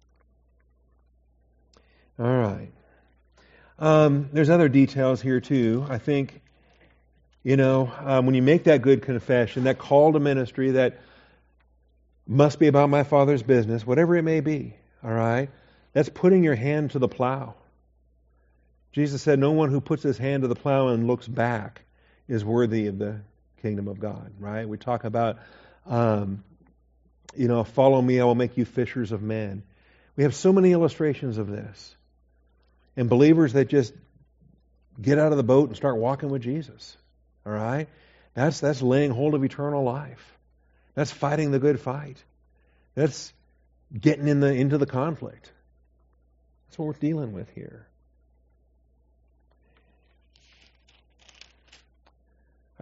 All right. There's other details here too. I think, when you make that good confession, that call to ministry, that must be about my Father's business, whatever it may be, all right? That's putting your hand to the plow. Jesus said, no one who puts his hand to the plow and looks back is worthy of the kingdom of God, right? We talk about, follow me, I will make you fishers of men. We have so many illustrations of this. And believers that just get out of the boat and start walking with Jesus, all right? That's laying hold of eternal life. That's fighting the good fight. That's getting into the conflict. That's what we're dealing with here.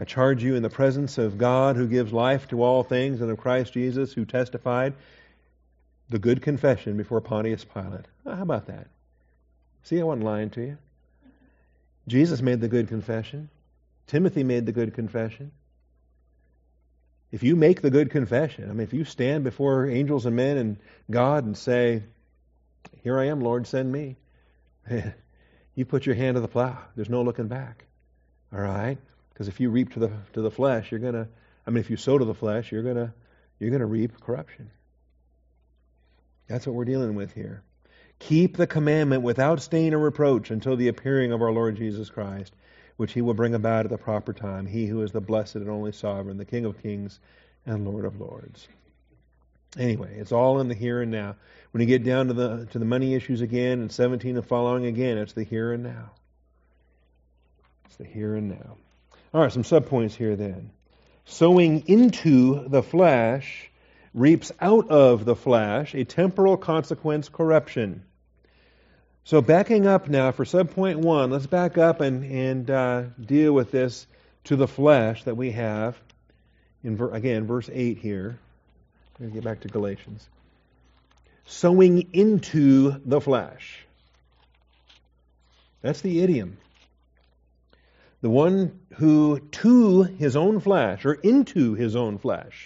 I charge you in the presence of God who gives life to all things and of Christ Jesus who testified the good confession before Pontius Pilate. How about that? See, I wasn't lying to you. Jesus made the good confession. Timothy made the good confession. If you make the good confession, I mean, if you stand before angels and men and God and say, here I am, Lord, send me. You put your hand to the plow. There's no looking back. All right? Because if you reap to the flesh, you're going to, if you sow to the flesh, you're going to reap corruption. That's what we're dealing with here. Keep the commandment without stain or reproach until the appearing of our Lord Jesus Christ, which he will bring about at the proper time, he who is the blessed and only sovereign, the King of kings and Lord of lords. Anyway, it's all in the here and now. When you get down to the money issues again, in 17 and following again, it's the here and now. It's the here and now. All right, some subpoints here then. Sowing into the flesh reaps out of the flesh a temporal consequence corruption. So backing up now for subpoint 1, let's back up and deal with this to the flesh that we have in verse 8 here. I'm going to get back to Galatians. Sowing into the flesh. That's the idiom. The one who to his own flesh or into his own flesh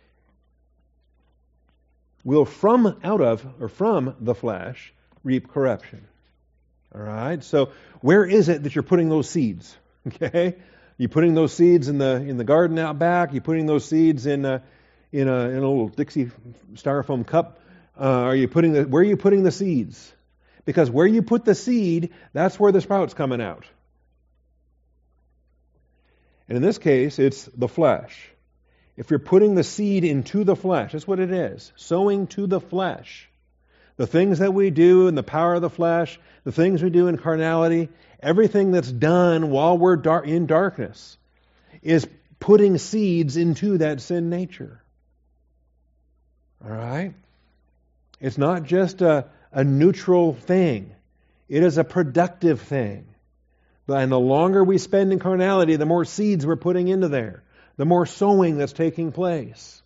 will from the flesh reap corruption. All right? So where is it that you're putting those seeds? Okay? You putting those seeds in the garden out back? You putting those seeds in a little Dixie styrofoam cup? Where are you putting the seeds? Because where you put the seed, that's where the sprout's coming out. And in this case, it's the flesh. If you're putting the seed into the flesh, that's what it is. Sowing to the flesh. The things that we do in the power of the flesh, the things we do in carnality, everything that's done while we're in darkness is putting seeds into that sin nature. All right? It's not just a neutral thing. It is a productive thing. And the longer we spend in carnality, the more seeds we're putting into there. The more sowing that's taking place.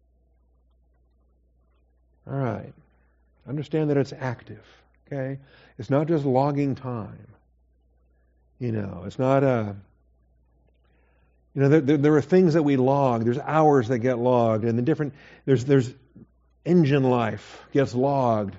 All right. Understand that it's active. Okay? It's not just logging time. It's not there are things that we log. There's hours that get logged, and there's engine life gets logged.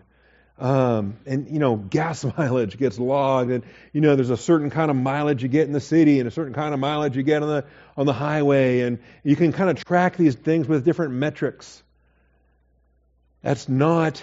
Gas mileage gets logged, and there's a certain kind of mileage you get in the city and a certain kind of mileage you get on the highway, and you can kind of track these things with different metrics. That's not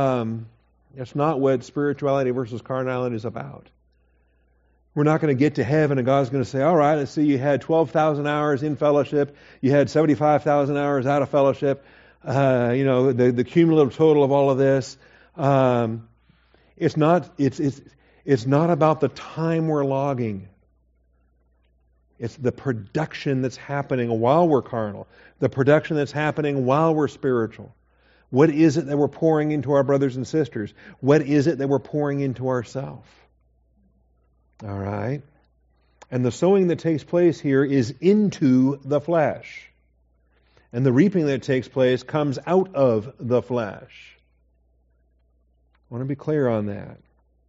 what spirituality versus carnality is about. We're not going to get to heaven and God's going to say, all right, let's see, you had 12,000 hours in fellowship, you had 75,000 hours out of fellowship, the cumulative total of all of this. It's not about the time we're logging. It's the production that's happening while we're carnal, the production that's happening while we're spiritual. What is it that we're pouring into our brothers and sisters? What is it that we're pouring into ourselves? All right? And the sowing that takes place here is into the flesh. And the reaping that takes place comes out of the flesh. I want to be clear on that.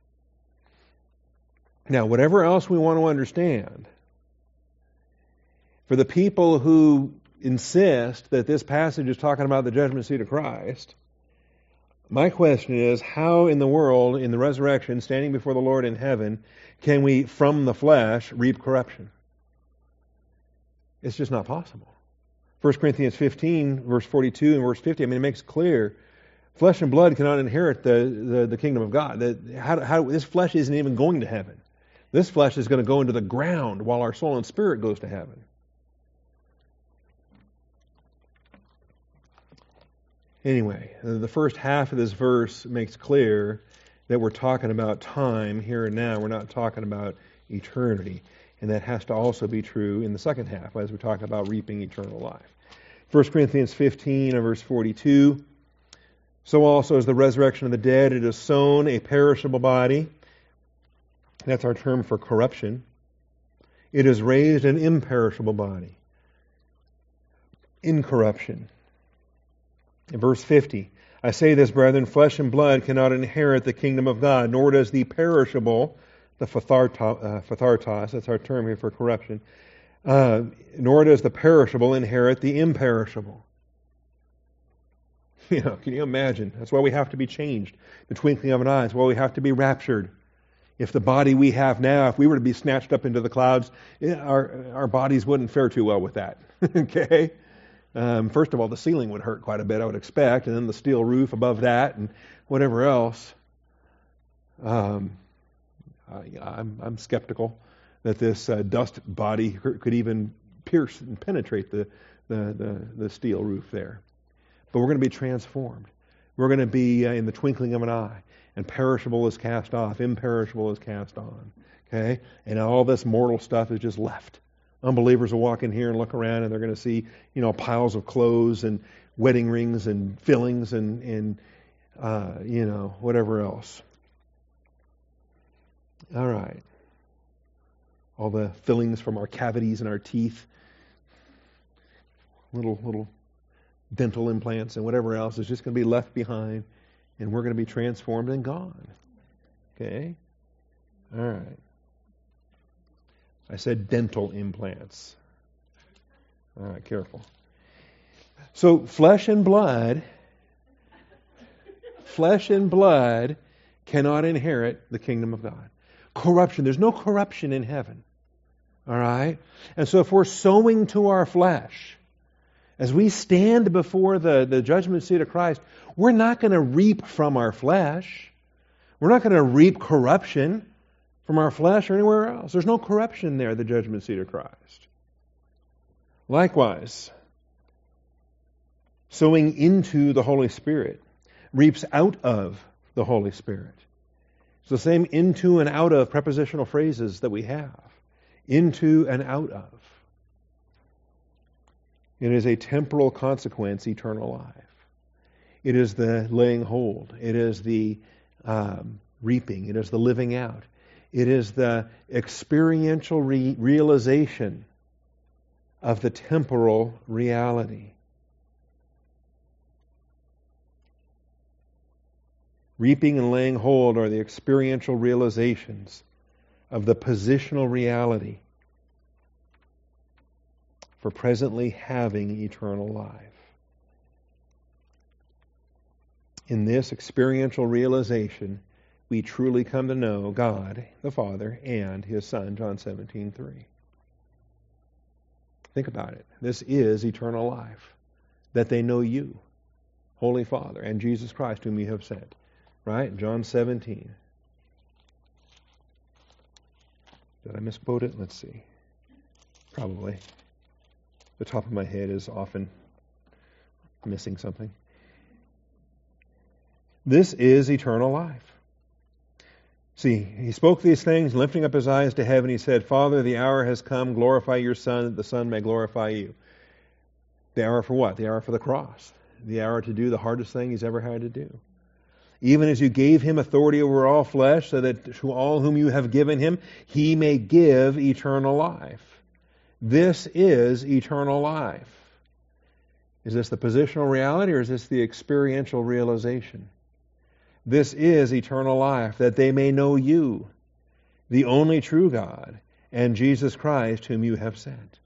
Now, whatever else we want to understand, for the people who insist that this passage is talking about the judgment seat of Christ, my question is, how in the world, in the resurrection, standing before the Lord in heaven, can we, from the flesh, reap corruption? It's just not possible. 1 Corinthians 15, verse 42 and verse 50, it makes clear, flesh and blood cannot inherit the kingdom of God. This flesh isn't even going to heaven. This flesh is going to go into the ground while our soul and spirit goes to heaven. Anyway, the first half of this verse makes clear that we're talking about time here and now. We're not talking about eternity. And that has to also be true in the second half as we talk about reaping eternal life. 1 Corinthians 15 and verse 42. So also is the resurrection of the dead. It is sown a perishable body. That's our term for corruption. It is raised an imperishable body, incorruption. In verse 50, I say this, brethren, flesh and blood cannot inherit the kingdom of God, nor does the perishable, the phthartos, that's our term here for corruption, nor does the perishable inherit the imperishable. Can you imagine? That's why we have to be changed. The twinkling of an eye is why we have to be raptured. If the body we have now, if we were to be snatched up into the clouds, our bodies wouldn't fare too well with that. Okay? First of all, the ceiling would hurt quite a bit, I would expect, and then the steel roof above that, and whatever else. I'm skeptical that this dust body could even pierce and penetrate the steel roof there. But we're going to be transformed. We're going to be in the twinkling of an eye. And perishable is cast off, imperishable is cast on. Okay? And all this mortal stuff is just left. Unbelievers will walk in here and look around, and they're going to see, piles of clothes and wedding rings and fillings and whatever else. All right. All the fillings from our cavities and our teeth, little dental implants and whatever else is just going to be left behind, and we're going to be transformed and gone. Okay? All right. I said dental implants. All right, careful. So flesh and blood cannot inherit the kingdom of God. Corruption, there's no corruption in heaven. All right? And so if we're sowing to our flesh, as we stand before the judgment seat of Christ, we're not going to reap from our flesh. We're not going to reap corruption from our flesh or anywhere else. There's no corruption there, the judgment seat of Christ. Likewise, sowing into the Holy Spirit reaps out of the Holy Spirit. It's the same into and out of prepositional phrases that we have. Into and out of. It is a temporal consequence, eternal life. It is the laying hold. It is the reaping. It is the living out. It is the experiential realization of the temporal reality. Reaping and laying hold are the experiential realizations of the positional reality for presently having eternal life. In this experiential realization, we truly come to know God, the Father, and His Son, John 17:3. Think about it. This is eternal life, that they know you, Holy Father, and Jesus Christ, whom you have sent. Right? John 17. Did I misquote it? Let's see. Probably. The top of my head is often missing something. This is eternal life. See, He spoke these things, lifting up His eyes to heaven. He said, Father, the hour has come. Glorify your Son, that the Son may glorify you. The hour for what? The hour for the cross. The hour to do the hardest thing He's ever had to do. Even as you gave Him authority over all flesh, so that to all whom you have given Him, He may give eternal life. This is eternal life. Is this the positional reality, or is this the experiential realization? This is eternal life, that they may know you, the only true God, and Jesus Christ, whom you have sent.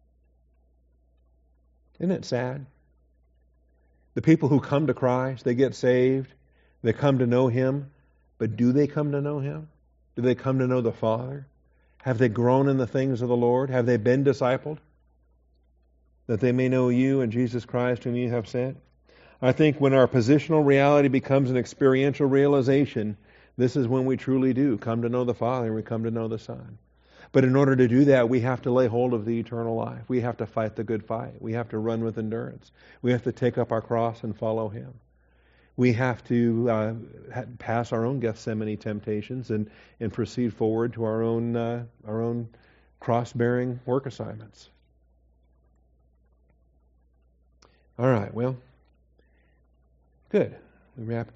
Isn't it sad? The people who come to Christ, they get saved, they come to know Him, but do they come to know Him? Do they come to know the Father? Have they grown in the things of the Lord? Have they been discipled? That they may know you and Jesus Christ, whom you have sent? I think when our positional reality becomes an experiential realization, this is when we truly do come to know the Father and we come to know the Son. But in order to do that, we have to lay hold of the eternal life. We have to fight the good fight. We have to run with endurance. We have to take up our cross and follow Him. We have to pass our own Gethsemane temptations and proceed forward to our own cross-bearing work assignments. All right, well, good. We wrapped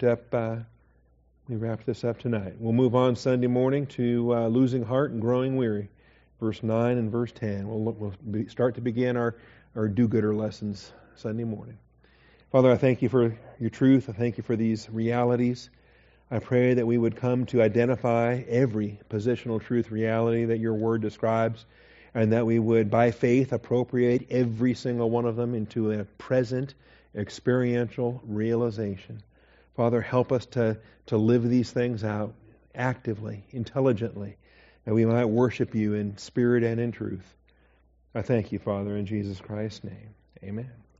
this up tonight. We'll move on Sunday morning to losing heart and growing weary. verse 9 and verse 10. We'll start to begin our do-gooder lessons Sunday morning. Father, I thank you for your truth. I thank you for these realities. I pray that we would come to identify every positional truth reality that your word describes, and that we would, by faith, appropriate every single one of them into a present experiential realization. Father, help us to live these things out actively, intelligently, that we might worship you in spirit and in truth. I thank you, Father, in Jesus Christ's name. Amen.